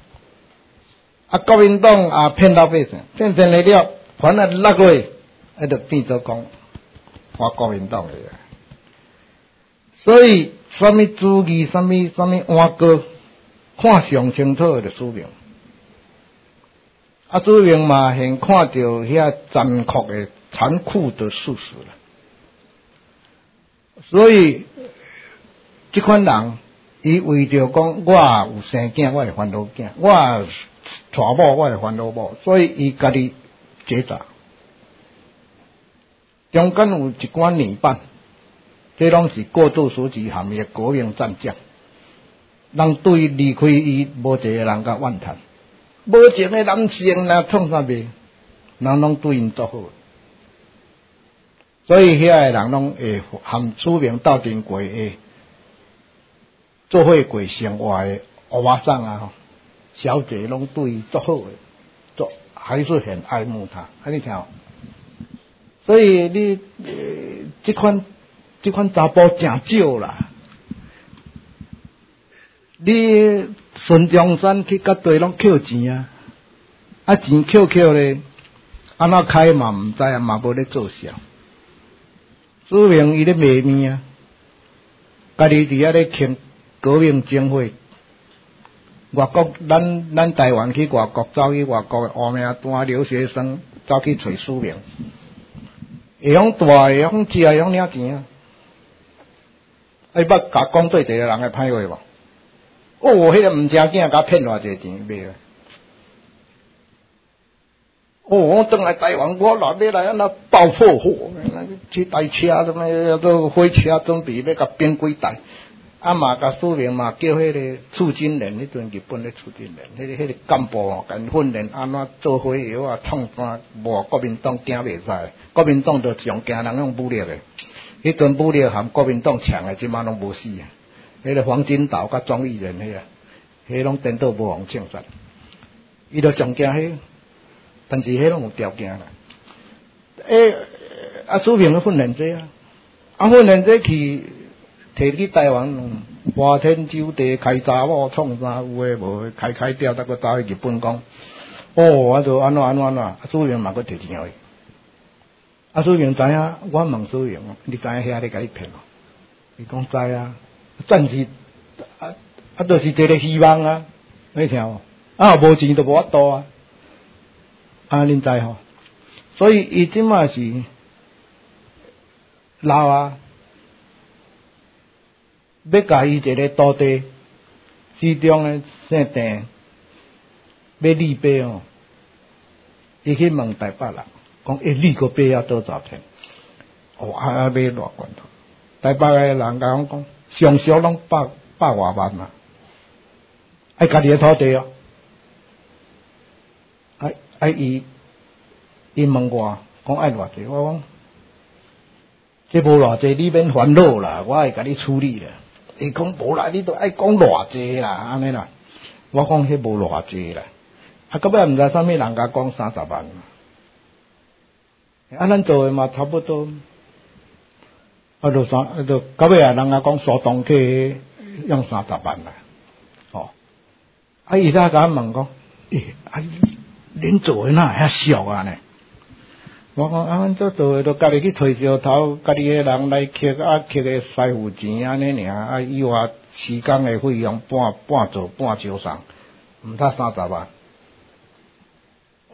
国民党也骗老百姓，骗了，权啊落落，就变做讲我国民党诶。所以，什么主义，什么歪歌，看上清楚就输赢。输赢嘛，现看到遐残酷的事实了。所以，这款人，伊为着讲我有生囝，我会烦恼囝，我娶某，我会烦恼某，所以伊家己抉择。中间有一关年半。这拢是过度时期含义国民战将，人对离开伊无一个人甲怨叹，无情的男性若创啥物，人拢对因作好，所以遐个人拢会含楚明斗阵过诶，做伙过生活诶欧巴桑啊，小姐拢对伊作好诶，做还是很爱慕他，你听。所以你这款查甫真少啦！你孙中山去甲地拢扣钱钱扣咧，安怎开嘛毋知啊，嘛无咧做啥。朱明伊咧卖面家己伫遐咧庆革命精会，外国咱台湾去外国走去外国诶黑名单留学生走去找朱明，会用大会用食会用领钱捌甲讲对一个人诶歹话无？迄个毋正经，甲骗偌济钱买啊！我转来台湾，我若要来安那爆破货，去台车什么都火车准备要甲变几台，嘛甲苏明嘛叫迄个促进连，迄阵日本咧促进连，迄个干部甲训练安怎做火药啊，创啥无国民党惊袂使，国民党就上惊人用武力诶。迄阵武力含国民党强诶，即马拢无死啊！迄个黄金岛甲庄义仁迄拢颠倒无互枪杀，伊就上惊迄，但是迄拢有条件啦。苏明咧训练这训练这去摕去台湾花天酒地开查某创啥有诶无诶，开掉，再个走去日本讲，就安怎，苏明嘛佫摕钱互伊。苏明知影，我问苏明，你知影遐咧甲你骗无？伊讲知啊，暂时就是一个希望啊，你听无？无钱就无法度啊，恁知吼？所以伊即马是老啊，要甲伊一个土地市中诶姓郑，要立碑伊去问台北人。讲你个碑要多少钱？买偌罐头。台北诶人甲我讲，上少拢百外万嘛，家己诶土地伊问我讲爱偌济，我讲这无偌济，你免烦恼啦，我会甲你处理啦。伊讲无啦，你都爱讲偌济啦，安尼啦。我讲迄无偌济啦，到尾毋知啥物人甲讲30万。咱做诶嘛差不多，就到尾人家讲苏东去用30万啦，伊才甲我问讲，恁做诶哪遐俗啊呢？我讲阮做诶，就家己去推小头，家己诶人来刻诶师傅钱安尼尔，以外时间诶费用半做半招送，毋值30万。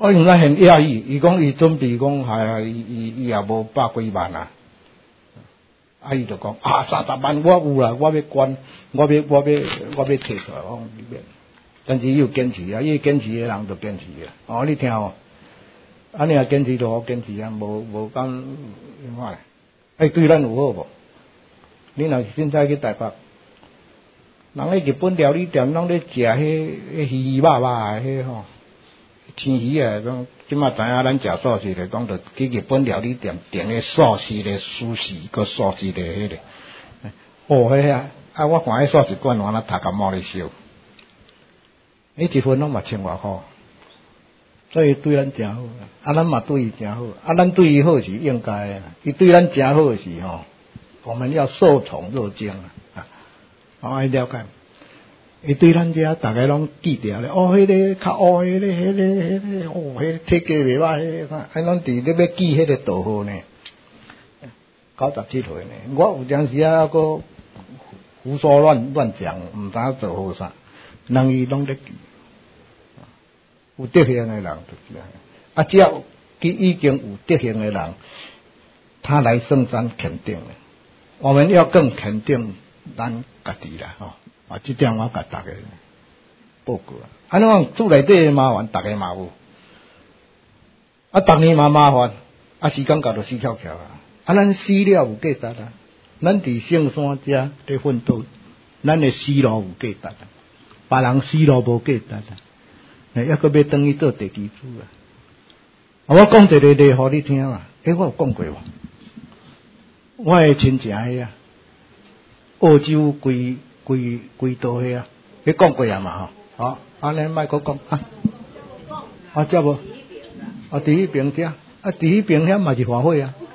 我原来很讶异，伊讲伊准备讲伊也无百几万啊，伊就讲30万我有啦，我要捐，我要摕出来，我讲免。但是伊有坚持啊，伊坚持的人就坚持啊。哦，你听哦，你若坚持就好坚持啊，无讲因话咧。对咱有好无？你若是凊彩去台北，人迄日本料理店拢咧食迄鱼肉肉诶，迄吼。青鱼啊，讲即马知影咱食素食咧，讲着去日本料理店订个素食咧、素食个素食咧迄个。迄啊，我看迄素食馆原来头壳毛咧烧，一份拢嘛千外块，所以对咱真好。咱嘛对伊真好，咱对伊好是应该啊。伊对咱真好是吼，我们要受宠若惊啊！爱了解。伊对咱遮大家拢记着咧，迄个较黑，迄个，迄个体格袂歹，迄个，拢伫咧要记迄个道号呢。97岁呢，我有当时啊，个胡说乱讲，毋知影做好啥，人伊拢咧记，有德行的人就是啊。只要已经有德行的人，他来称赞肯定的，我们要更肯定咱家己啦，吼。这点我甲大家报告啊！安尼讲厝内底麻烦，大家嘛有，逐年嘛麻烦，时间到就死翘翘啊！咱死了有价值啊！咱伫圣山遮咧奋斗，咱的死路有价值啊！别人死路无价值啊！抑阁要等于做地基主啊！我讲一个例互你听啊！我有讲过无？我的亲戚啊，澳洲规道迄啊，你讲过啊嘛吼，好，安尼莫阁讲啊，遮无，伫迄边遮，伫迄边遐嘛是华会啊，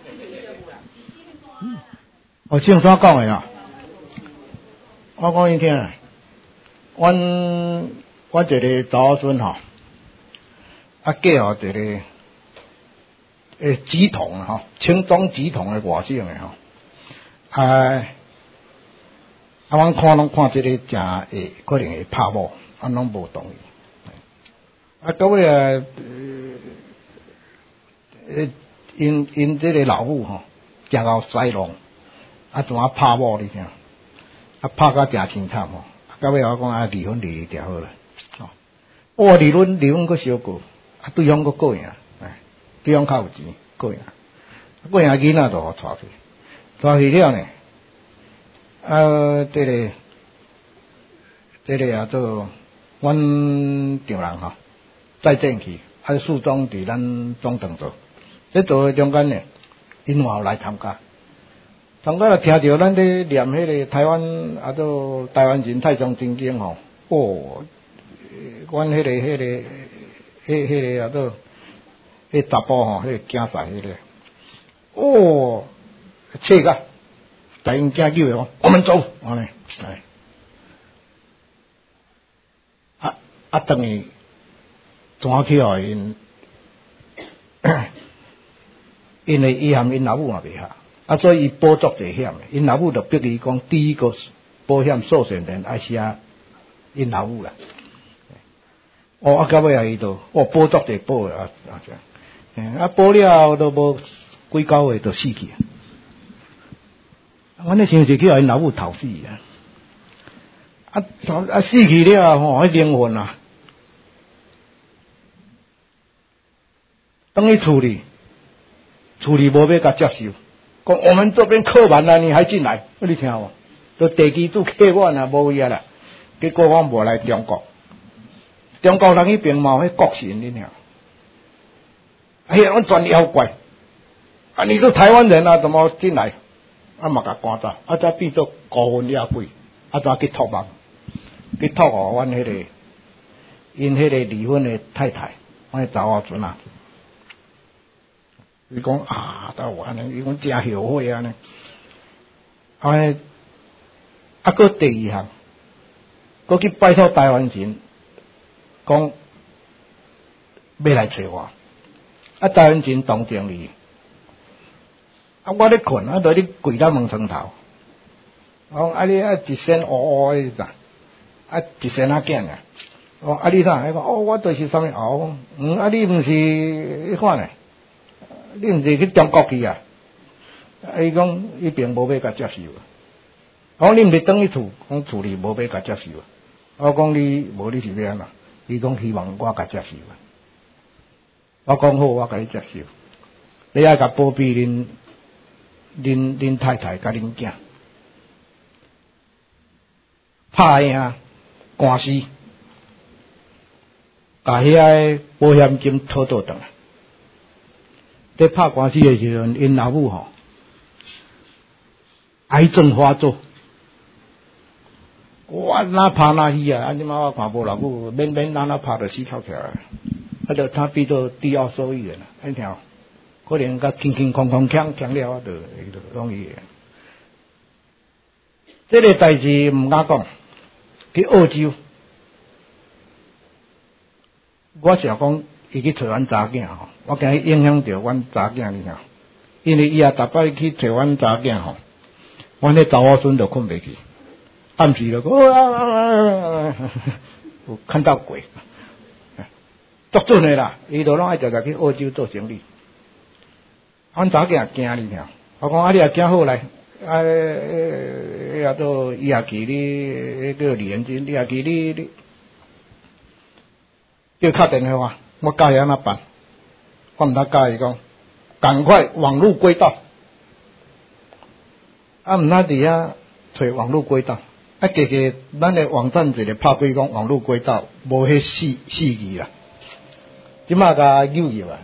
圣山讲的啊，我讲你听啊，我一个查某孙吼，嫁互一个乩童吼，青庄乩童的外省的吼，阮看拢看这个真会可能会拍某，拢无同意。到尾因这个老母吼，食到塞弄，怎啊拍某你听？拍到真凄惨吼。到尾我讲离婚离就好了。离婚佫小过，对方佫过赢，对方较有钱过赢，过赢囡仔就互带去，带去了呢。这个也做阮丈人吼，再进去，树桩伫咱总堂做，这做的中间呢，因也有来参加，就听着咱咧念迄个台湾台湾人太上真经吼，阮迄个查甫吼，迄个囝婿迄个，切个。突然间叫我，我们走，安尼，等于怎去哦？因为伊含因老母也袂合，所以伊保足侪险的。因老母就逼伊讲，第一个保险寿险人爱写因老母啦。到尾啊，伊就保足侪保的保了都无几个月就死去。阮咧想是去互因老母头死死去了吼，迄灵魂啊，等于处理无要甲接受，讲我们这边客满了，你还进来？你听无？都地基主客满啊，无位啊啦。结果我无来中国，中国人迄边嘛有迄国神，你听？阮专妖怪你是台湾人啊，怎么进来？嘛甲赶走，再变做孤魂野鬼，再去托梦，去托互阮迄个因迄个离婚的太太，阮查某孙啊，伊讲到我安尼，伊讲真后悔安尼，佫第二项，佫去拜托台湾神，讲要来找我，台湾神同情伊。我咧困，就咧跪到门床头，我讲你一身乌乌的咋？一身囝啊！ 哦，啊你啥？伊讲哦，我就是啥物后，啊你毋是迄款诶，你毋是去中国去啊？啊伊讲伊并无要甲接受。我讲你毋是转去厝，讲厝里无要甲接受。我讲你无你是要安怎？伊讲希望我甲接受。我讲好，我甲你接受。你爱甲保庇恁太太甲恁囝，拍赢官司，甲遐保险金讨倒转来。在拍官司的时阵，因老母吼癌症发作，我哪拍哪死啊！安尼嘛我看无老母免哪拍着死翘起来，啊着他变做低奥受益人，安听。可能甲轻空强了啊，就容易。这个代志毋敢讲，去澳洲，我是讲伊去找阮查囝吼，我惊伊影响到阮查囝哩吼，因为伊也逐摆去找阮查囝吼，阮迄查某孙就困袂去，暗时就有看到鬼，足准诶啦，伊就拢爱常常去澳洲做生意。阮查囝惊哩听，我讲啊，你也惊好来，也都伊也去你叫李元军，你也去你叫敲电话，我教伊安怎办？我毋通教伊讲，赶快网络轨道，啊毋通伫遐找网络轨道，啊加咱的网站一个拍开讲网络轨道，无迄四字啦，即马甲扭啊。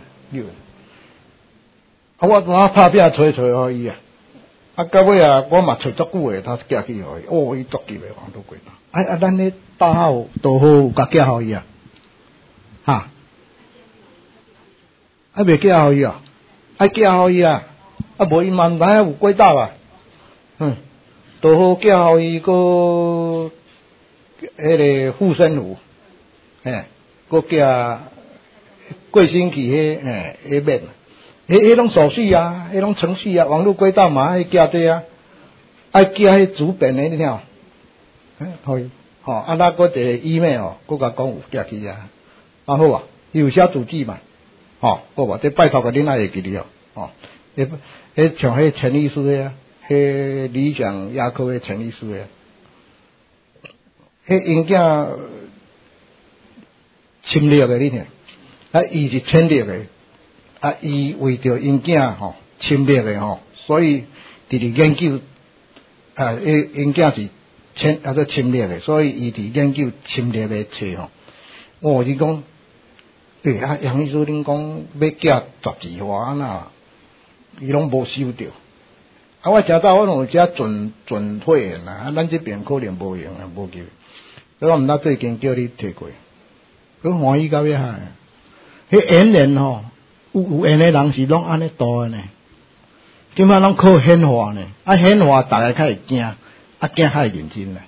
啊！我拍拼找互伊啊！啊，到尾啊，我嘛找足久诶，他寄去互伊。哦，伊足急诶，网络轨道。咱咧大号都好有甲寄互伊啊，哈！未寄互伊啊？爱寄互伊啊！啊，无伊嘛毋知影有轨道啊。都好寄互伊个迄个护身符，个寄过星期迄面。迄种手续啊，迄种程序啊，网络轨道嘛爱寄这啊，爱寄迄主编诶，你听，可以，啊，咱个一个 email 个甲讲有寄去啊，啊好啊，有写主旨嘛，好无，这拜托个恁爱会记哩哦，迄像迄陈律师诶啊，迄理想牙科诶陈律师诶，迄因囝侵略诶，你听，啊，伊是侵略诶。啊，伊为着因囝吼侵略诶吼，所以伫咧研究因囝是侵略诶，所以伊伫研究侵略诶册吼。我是讲，杨医师恁讲要寄12花安那，伊拢无收着。啊，我诚早我有遮准会员啦，咱这边可能无用啊，无叫。所以我毋知最近叫你摕过，佢欢喜到要害。迄演员吼。有缘诶人是拢安尼度诶呢，即摆拢靠显化呢，啊显化大家较会惊，啊惊较会认真啦。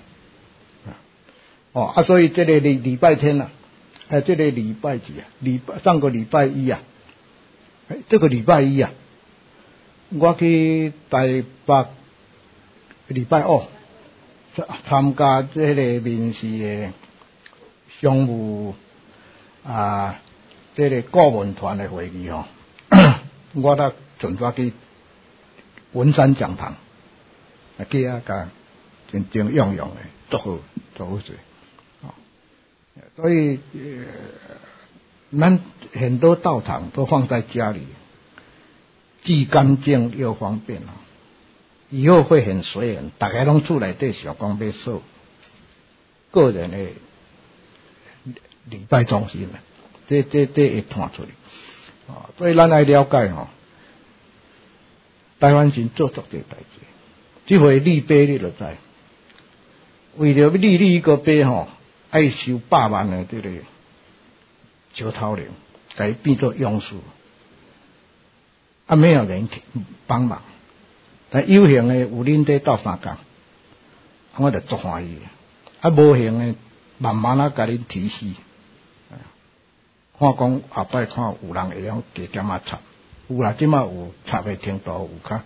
所以这个礼拜天啊，这个礼拜几啊？上个礼拜一啊，这个礼拜一啊，我去台北礼拜二参加这个面试诶商务啊。这个顾问团的会议吼，我咧准抓去文山讲堂，去啊甲真正用的，做好势。所以咱很多道场都放在家里，既干净又方便啊，以后会很随缘，大家拢厝内底想讲要做个人的礼拜中心啊。这会传出去，所以咱来了解吼，台湾人做足这代志，即回立碑你就知，为着立一个碑吼，爱收100万的这个石头人，来变做勇士，啊没有人帮忙，但有形的有恁在斗相共，我就足欢喜，啊无形的慢慢啊甲恁提示。看讲后摆看有人会晓加减啊插，有啦，即马有插的程度有较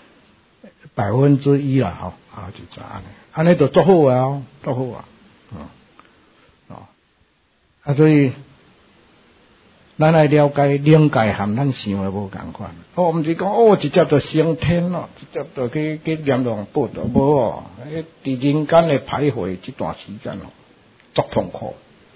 1%啦吼，就这安尼就足好啊，足好啊， 所以咱来了解灵界和咱想的无共款。毋是讲直接就升天咯，直接就去阎王报道，无哦。伫人间的徘徊这段时间足痛苦。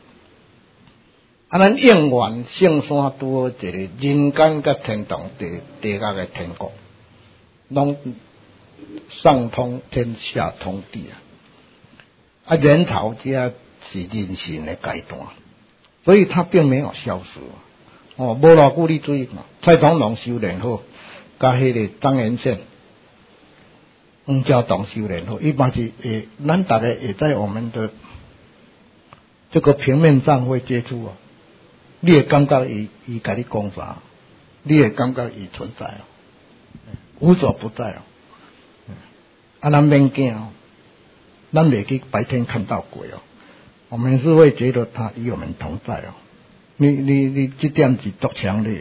咱应愿圣山拄好一个人间甲天堂地下的天国，拢上通天下通地人潮这是人性的阶段，所以它并没有消失。无偌久你注意看，蔡总统修炼好，甲迄个张元宪、黄教堂修炼好，一般是咱大家也在我们的这个平面上会接触你会感觉伊甲你讲啥，你会感觉伊存在无所不在咱免惊咱袂去白天看到鬼我们是会觉得他与我们同在你这点是足强烈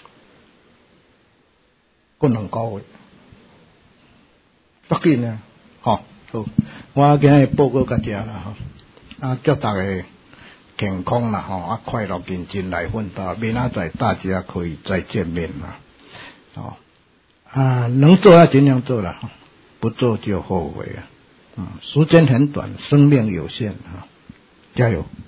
过2个月足紧呢好，我今日报告到这啦祝大家健康啦快乐认真来奋斗，明仔载大家可以再见面啦能做要尽量做啦不做就后悔时间很短，生命有限加油。